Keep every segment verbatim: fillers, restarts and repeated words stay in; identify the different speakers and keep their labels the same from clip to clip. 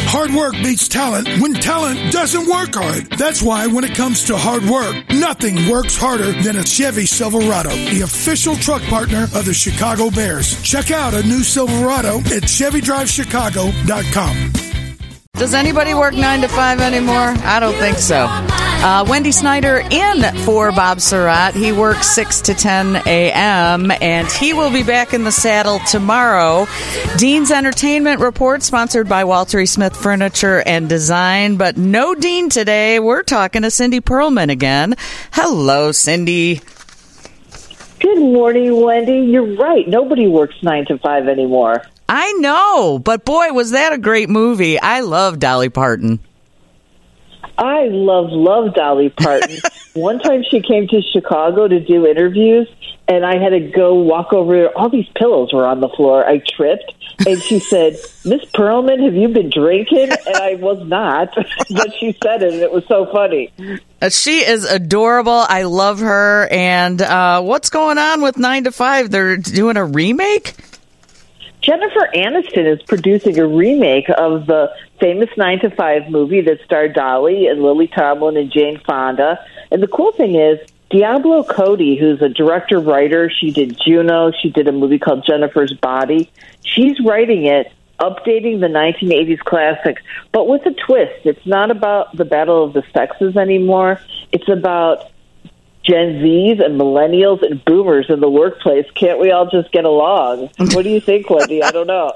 Speaker 1: Hard work beats talent when talent doesn't work hard. That's why when it comes to hard work, nothing works harder than a Chevy Silverado, the official truck partner of the Chicago Bears. Check out a new Silverado at Chevy Drive Chicago dot com.
Speaker 2: Does anybody work nine to five anymore? I don't think so. Uh, Wendy Snyder in for Bob Surratt. He works six to ten a.m., and he will be back in the saddle tomorrow. Dean's Entertainment Report, sponsored by Walter E. Smith Furniture and Design, but no Dean today. We're talking to Cindy Perlman again. Hello, Cindy.
Speaker 3: Good morning, Wendy. You're right. Nobody works nine to five anymore.
Speaker 2: I know, but boy, was that a great movie. I love Dolly Parton.
Speaker 3: I love, love Dolly Parton. One time she came to Chicago to do interviews, and I had to go walk over. All these pillows were on the floor. I tripped, and she said, Miss Perlman, have you been drinking? And I was not, but she said it, and it was so funny.
Speaker 2: Uh, she is adorable. I love her. And uh, what's going on with nine to five? They're doing a remake?
Speaker 3: Jennifer Aniston is producing a remake of the famous nine to five movie that starred Dolly and Lily Tomlin and Jane Fonda. And the cool thing is, Diablo Cody, who's a director-writer, she did Juno, she did a movie called Jennifer's Body. She's writing it, updating the nineteen eighties classic, but with a twist. It's not about the battle of the sexes anymore. It's about Gen Zs and millennials and boomers in the workplace. Can't we all just get along? What do you think, Wendy? I don't know.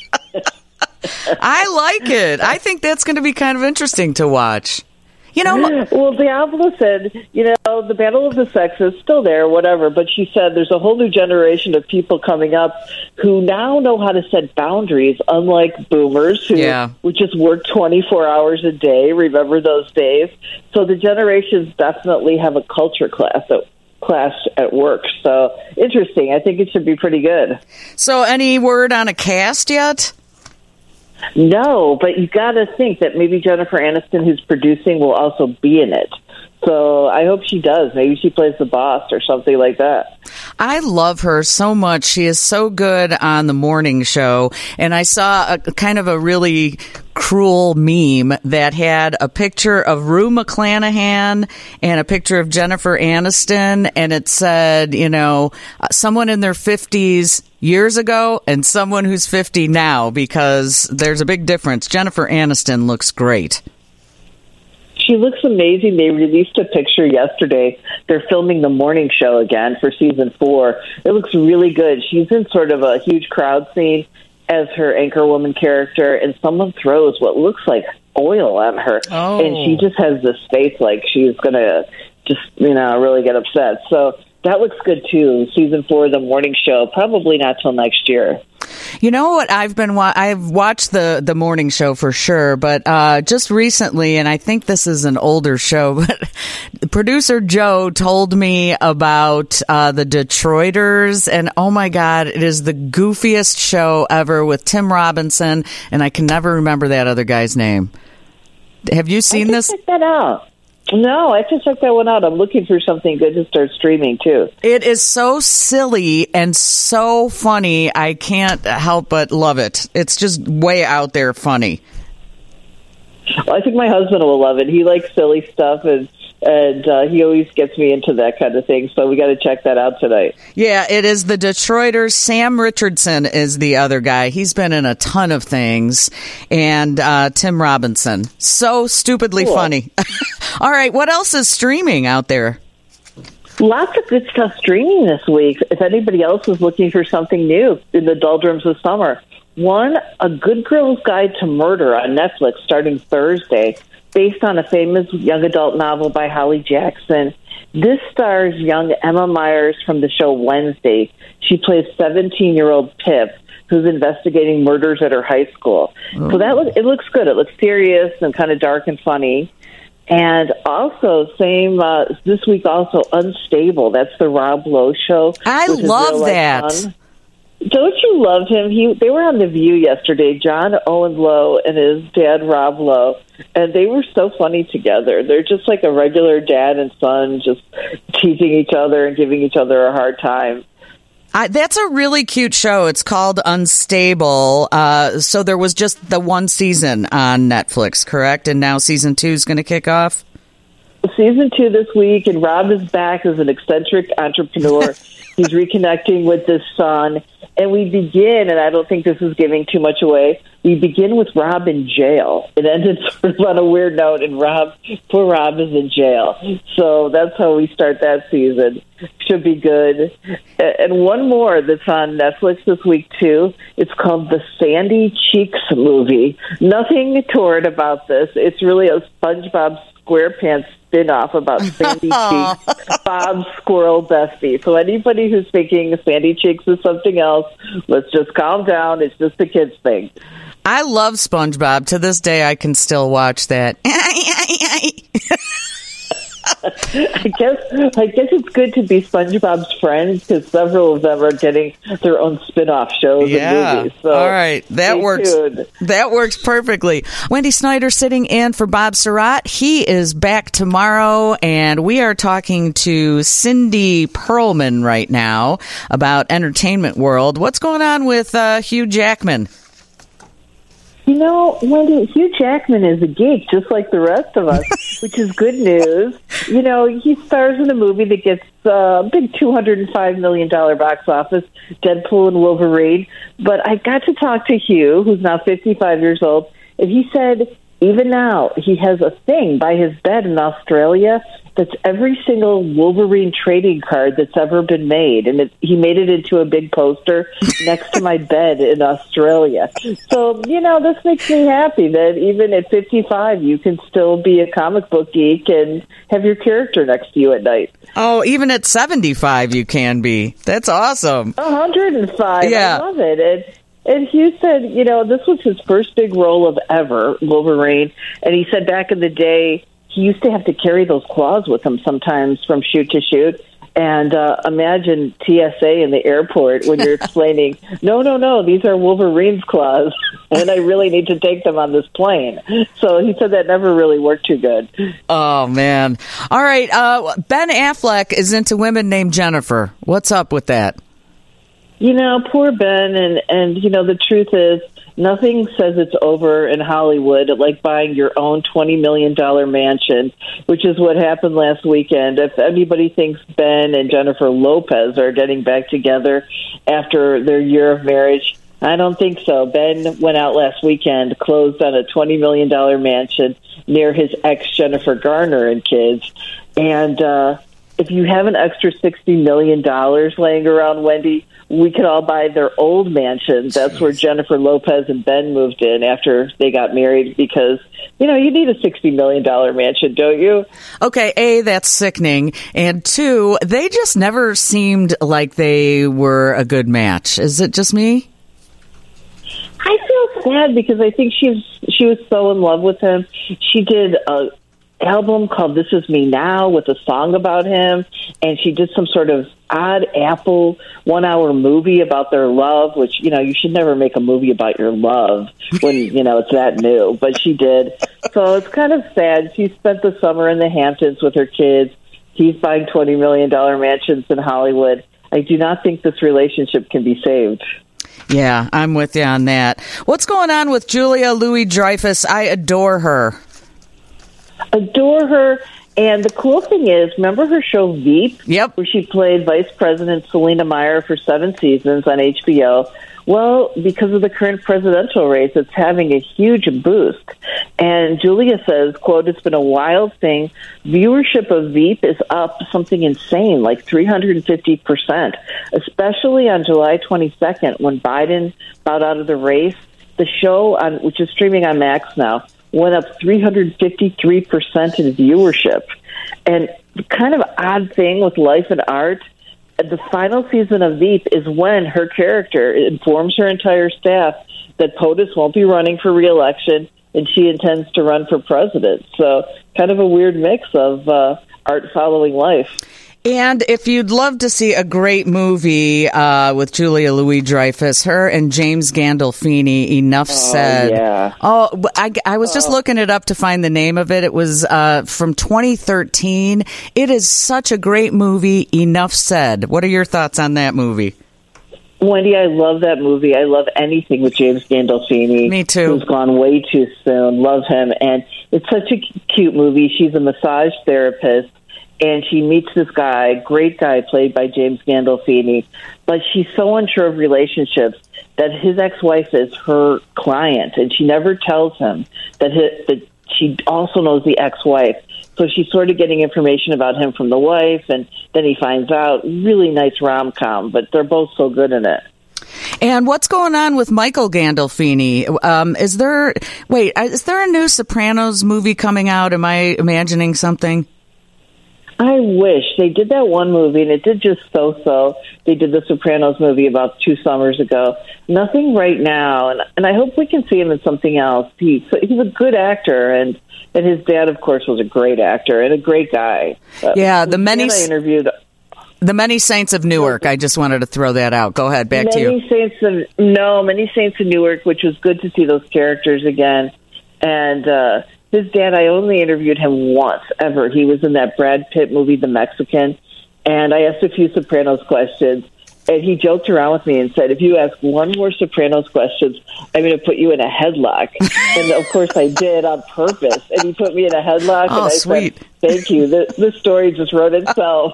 Speaker 2: I like it. I think that's going to be kind of interesting to watch. You know,
Speaker 3: well, Diablo said, you know, the battle of the sexes is still there, whatever, but she said there's a whole new generation of people coming up who now know how to set boundaries, unlike boomers who
Speaker 2: yeah.
Speaker 3: would just work twenty-four hours a day. Remember those days? So the generations definitely have a culture class at, class at work. So interesting. I think it should be pretty good.
Speaker 2: So any word on a cast yet?
Speaker 3: No, but you got to think that maybe Jennifer Aniston, who's producing, will also be in it. So I hope she does. Maybe she plays the boss or something like that.
Speaker 2: I love her so much. She is so good on the morning show. And I saw a kind of a really cruel meme that had a picture of Rue McClanahan and a picture of Jennifer Aniston. And it said, you know, someone in their fifties years ago and someone who's fifty now, because there's a big difference. Jennifer Aniston looks great.
Speaker 3: She looks amazing. They released a picture yesterday. They're filming the morning show again for season four. It looks really good. She's in sort of a huge crowd scene as her anchorwoman character, and someone throws what looks like oil at her.
Speaker 2: Oh.
Speaker 3: And she just has this face like she's going to just, you know, really get upset. So that looks good, too. Season four of the morning show, probably not till next year.
Speaker 2: You know what I've been wa- I've watched the the morning show for sure, but uh, just recently, and I think this is an older show, but producer Joe told me about uh, the Detroiters, and oh my God, it is the goofiest show ever with Tim Robinson, and I can never remember that other guy's name. Have you seen
Speaker 3: I
Speaker 2: this?
Speaker 3: Check that out. No, I have to check that one out. I'm looking for something good to start streaming, too.
Speaker 2: It is so silly and so funny. I can't help but love it. It's just way out there funny.
Speaker 3: Well, I think my husband will love it. He likes silly stuff, and and uh, he always gets me into that kind of thing. So we got to check that out tonight.
Speaker 2: Yeah, it is the Detroiters. Sam Richardson is the other guy. He's been in a ton of things. And uh, Tim Robinson. So stupidly cool. Funny. All right, what else is streaming out there?
Speaker 3: Lots of good stuff streaming this week. If anybody else is looking for something new in the doldrums of summer. One, A Good Girl's Guide to Murder on Netflix starting Thursday, based on a famous young adult novel by Holly Jackson. This stars young Emma Myers from the show Wednesday. She plays seventeen-year-old Pip, who's investigating murders at her high school. Oh. So that look, it looks good. It looks serious and kind of dark and funny. And also, same uh, this week, also Unstable. That's the Rob Lowe show.
Speaker 2: I love that.
Speaker 3: Fun. Don't you love him? He they were on The View yesterday, John Owen Lowe and his dad, Rob Lowe, and they were so funny together. They're just like a regular dad and son, just teasing each other and giving each other a hard time.
Speaker 2: I, that's a really cute show. It's called Unstable. Uh, so there was just the one season on Netflix, correct? And now season two is going to kick off?
Speaker 3: Season two this week, and Rob is back as an eccentric entrepreneur. He's reconnecting with his son. And we begin, and I don't think this is giving too much away, we begin with Rob in jail. It ended sort of on a weird note, and Rob, poor Rob is in jail. So that's how we start that season. Should be good. And one more that's on Netflix this week, too. It's called the Sandy Cheeks movie. Nothing toward about this. It's really a SpongeBob SquarePants spin-off about Sandy Cheeks, Bob's squirrel bestie. So anybody who's thinking Sandy Cheeks is something else, let's just calm down. It's just a kid's thing.
Speaker 2: I love SpongeBob. To this day, I can still watch that.
Speaker 3: I guess I guess it's good to be SpongeBob's friends because several of them are getting their own spin-off shows
Speaker 2: yeah.
Speaker 3: and movies. So
Speaker 2: all right, that works.
Speaker 3: Tuned.
Speaker 2: That works perfectly. Wendy Snyder sitting in for Bob Surratt. He is back tomorrow, and we are talking to Cindy Perlman right now about Entertainment World. What's going on with uh, Hugh Jackman?
Speaker 3: You know, Wendy, Hugh Jackman is a geek, just like the rest of us, which is good news. You know, he stars in a movie that gets a uh, big two hundred five million dollars box office, Deadpool and Wolverine. But I got to talk to Hugh, who's now fifty-five years old, and he said even now he has a thing by his bed in Australia that's every single Wolverine trading card that's ever been made. And it, he made it into a big poster next to my bed in Australia. So, you know, this makes me happy that even at fifty-five, you can still be a comic book geek and have your character next to you at night.
Speaker 2: Oh, even at seventy-five, you can be. That's awesome.
Speaker 3: one hundred five.
Speaker 2: Yeah.
Speaker 3: I love it. And, and Hugh said, you know, this was his first big role of ever, Wolverine. And he said back in the day, he used to have to carry those claws with him sometimes from shoot to shoot. And uh, imagine T S A in the airport when you're explaining, no, no, no, these are Wolverine's claws, and I really need to take them on this plane. So he said that never really worked too good.
Speaker 2: Oh, man. All right. Uh, Ben Affleck is into women named Jennifer. What's up with that?
Speaker 3: You know, poor Ben, and, and you know, the truth is, nothing says it's over in Hollywood like buying your own twenty million dollars mansion, which is what happened last weekend. If anybody thinks Ben and Jennifer Lopez are getting back together after their year of marriage, I don't think so. Ben went out last weekend, closed on a twenty million dollars mansion near his ex, Jennifer Garner, and kids. And uh, if you have an extra sixty million dollars laying around, Wendy, we could all buy their old mansion. That's where Jennifer Lopez and Ben moved in after they got married because, you know, you need a sixty million dollars mansion, don't you?
Speaker 2: Okay, A, that's sickening. And two, they just never seemed like they were a good match. Is it just me?
Speaker 3: I feel sad because I think she's she was so in love with him. She did a album called This Is Me Now with a song about him, and she did some sort of odd Apple one-hour movie about their love, which, you know, you should never make a movie about your love when, you know, it's that new, but she did. So it's kind of sad. She spent the summer in the Hamptons with her kids. He's buying twenty million dollars mansions in Hollywood. I do not think this relationship can be saved.
Speaker 2: Yeah, I'm with you on that. What's going on with Julia Louis-Dreyfus? I adore her.
Speaker 3: Adore her. And the cool thing is, remember her show Veep?
Speaker 2: Yep.
Speaker 3: Where she played Vice President Selena Meyer for seven seasons on H B O. Well, because of the current presidential race, it's having a huge boost. And Julia says, quote, it's been a wild thing. Viewership of Veep is up something insane, like three hundred fifty percent, especially on July twenty-second when Biden bowed out of the race. The show, on which is streaming on Max now, went up three hundred fifty-three percent in viewership. And the kind of odd thing with Life and Art, the final season of Veep is when her character informs her entire staff that POTUS won't be running for re-election and she intends to run for president. So kind of a weird mix of uh, art following life.
Speaker 2: And if you'd love to see a great movie uh, with Julia Louis-Dreyfus, her and James Gandolfini, Enough
Speaker 3: oh,
Speaker 2: Said.
Speaker 3: Yeah.
Speaker 2: Oh, I, I was just oh. looking it up to find the name of it. It was uh, from twenty thirteen. It is such a great movie, Enough Said. What are your thoughts on that movie?
Speaker 3: Wendy, I love that movie. I love anything with James Gandolfini.
Speaker 2: Me too.
Speaker 3: Who's gone way too soon. Love him. And it's such a cute movie. She's a massage therapist, and she meets this guy, great guy played by James Gandolfini, but she's so unsure of relationships that his ex-wife is her client, and she never tells him that, his, that she also knows the ex-wife. So she's sort of getting information about him from the wife, and then he finds out. Really nice rom-com, but they're both so good in it.
Speaker 2: And what's going on with Michael Gandolfini? Um, is there, wait, is there a new Sopranos movie coming out? Am I imagining something?
Speaker 3: I wish. They did that one movie, and it did just so-so. They did the Sopranos movie about two summers ago. Nothing right now, and and I hope we can see him in something else. He, he's a good actor, and, and his dad, of course, was a great actor and a great guy. But
Speaker 2: yeah, the many...
Speaker 3: I interviewed...
Speaker 2: The Many Saints of Newark. I just wanted to throw that out. Go ahead. Back
Speaker 3: Many
Speaker 2: to you.
Speaker 3: Saints of, no, Many Saints of Newark, which was good to see those characters again. And uh, his dad, I only interviewed him once, ever. He was in that Brad Pitt movie, The Mexican. And I asked a few Sopranos questions. And he joked around with me and said, if you ask one more Sopranos questions, I'm going to put you in a headlock. And, of course, I did on purpose. And he put me in a headlock.
Speaker 2: Oh,
Speaker 3: and I
Speaker 2: sweet.
Speaker 3: said, thank you. The, the story just wrote itself.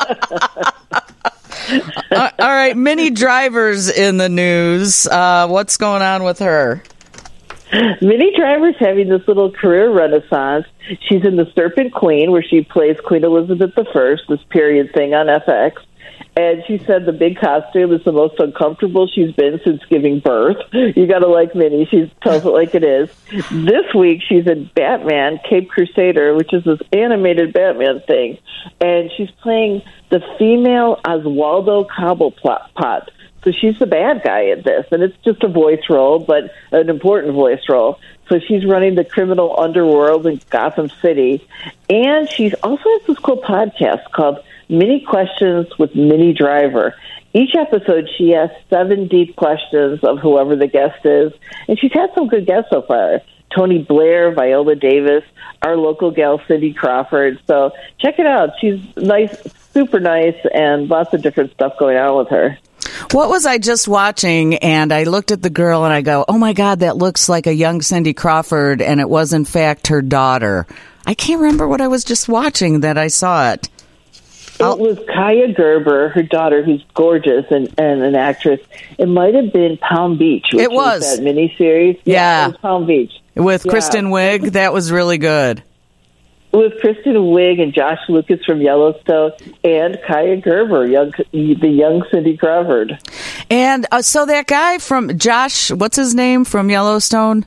Speaker 2: uh, all right. Minnie Driver's in the news. Uh, what's going on with her?
Speaker 3: Minnie Driver's having this little career renaissance. She's in The Serpent Queen, where she plays Queen Elizabeth the First, this period thing on F X. And she said the big costume is the most uncomfortable she's been since giving birth. You got to like Minnie. She tells it like it is. This week, she's in Batman, Cape Crusader, which is this animated Batman thing. And she's playing the female Oswaldo Cobblepot. So she's the bad guy in this. And it's just a voice role, but an important voice role. So she's running the criminal underworld in Gotham City. And she's also has this cool podcast called Mini Questions with Minnie Driver. Each episode, she asks seven deep questions of whoever the guest is. And she's had some good guests so far. Tony Blair, Viola Davis, our local gal, Cindy Crawford. So check it out. She's nice, super nice, and lots of different stuff going on with her.
Speaker 2: What was I just watching? And I looked at the girl and I go, oh my God, that looks like a young Cindy Crawford. And it was, in fact, her daughter. I can't remember what I was just watching that I saw it.
Speaker 3: It was Kaya Gerber, her daughter, who's gorgeous and, and an actress. It might have been Palm Beach. Which
Speaker 2: it was.
Speaker 3: was that miniseries.
Speaker 2: Yeah.
Speaker 3: yeah. It was Palm Beach.
Speaker 2: With
Speaker 3: yeah.
Speaker 2: Kristen Wiig. That was really good.
Speaker 3: With Kristen Wiig and Josh Lucas from Yellowstone and Kaya Gerber, young, the young Cindy Crawford.
Speaker 2: And uh, so that guy from Josh, what's his name from Yellowstone?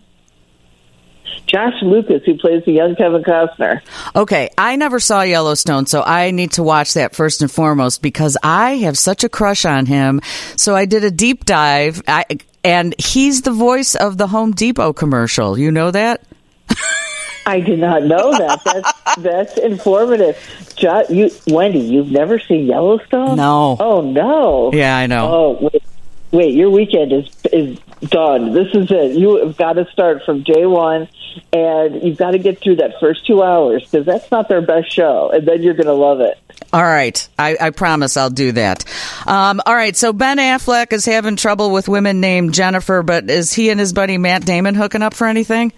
Speaker 3: Josh Lucas, who plays the young Kevin Costner.
Speaker 2: Okay, I never saw Yellowstone, so I need to watch that first and foremost because I have such a crush on him. So I did a deep dive, I, and he's the voice of the Home Depot commercial. You know that?
Speaker 3: I did not know that. That's that's informative. Jo- you, Wendy, you've never seen Yellowstone?
Speaker 2: No.
Speaker 3: Oh no.
Speaker 2: Yeah, I know.
Speaker 3: Oh wait, wait your weekend is is done. This is it. You have got to start from day one, and you've got to get through that first two hours because that's not their best show, and then you're going to love it.
Speaker 2: All right. I, I promise I'll do that. Um, all right. So Ben Affleck is having trouble with women named Jennifer, but is he and his buddy Matt Damon hooking up for anything?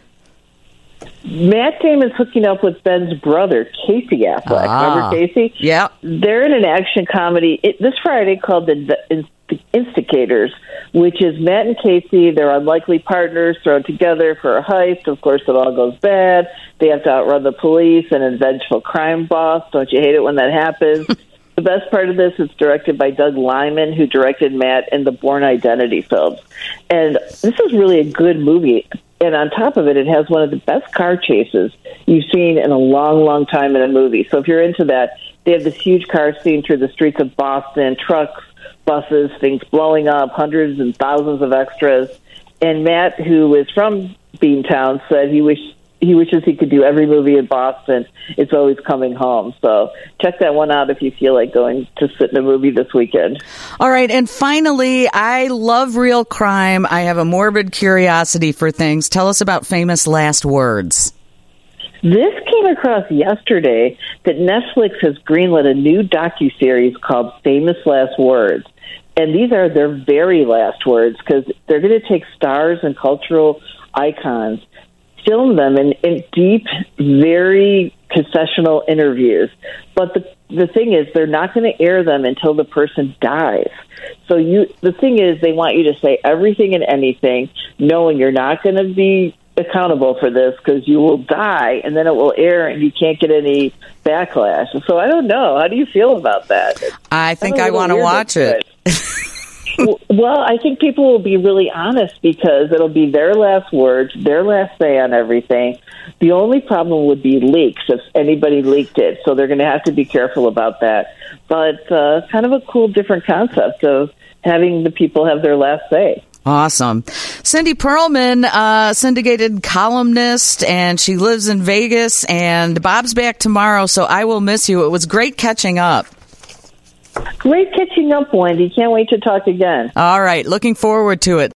Speaker 3: Matt Damon's hooking up with Ben's brother, Casey Affleck.
Speaker 2: Ah,
Speaker 3: Remember Casey?
Speaker 2: Yeah.
Speaker 3: They're in an action comedy it, this Friday called The, the Instigators, which is Matt and Casey. They're unlikely partners thrown together for a heist. Of course, it all goes bad. They have to outrun the police and an vengeful crime boss. Don't you hate it when that happens? The best part of this is directed by Doug Liman, who directed Matt in the Bourne Identity films. And this is really a good movie. And on top of it, it has one of the best car chases you've seen in a long, long time in a movie. So if you're into that, they have this huge car scene through the streets of Boston, trucks, buses, things blowing up, hundreds and thousands of extras. And Matt, who is from Beantown, said he wish he wishes he could do every movie in Boston. It's always coming home. So check that one out if you feel like going to sit in a movie this weekend.
Speaker 2: All right. And finally, I love real crime. I have a morbid curiosity for things. Tell us about Famous Last Words.
Speaker 3: This came across yesterday that Netflix has greenlit a new docuseries called Famous Last Words. And these are their very last words, because they're going to take stars and cultural icons, film them in, in deep, very confessional interviews. But the the thing is, they're not going to air them until the person dies. So you, the thing is, they want you to say everything and anything, knowing you're not going to be accountable for this because you will die, and then it will air and you can't get any backlash. So I don't know. How do you feel about that?
Speaker 2: I think I want to watch it.
Speaker 3: Well, I think people will be really honest because it'll be their last words, their last say on everything. The only problem would be leaks if anybody leaked it, so they're going to have to be careful about that. But uh, kind of a cool, different concept of having the people have their last say.
Speaker 2: Awesome. Cindy Pearlman, uh, syndicated columnist, and she lives in Vegas, and Bob's back tomorrow, so I will miss you. It was great catching up.
Speaker 3: Great catching up, Wendy. Can't wait to talk again.
Speaker 2: All right. Looking forward to it.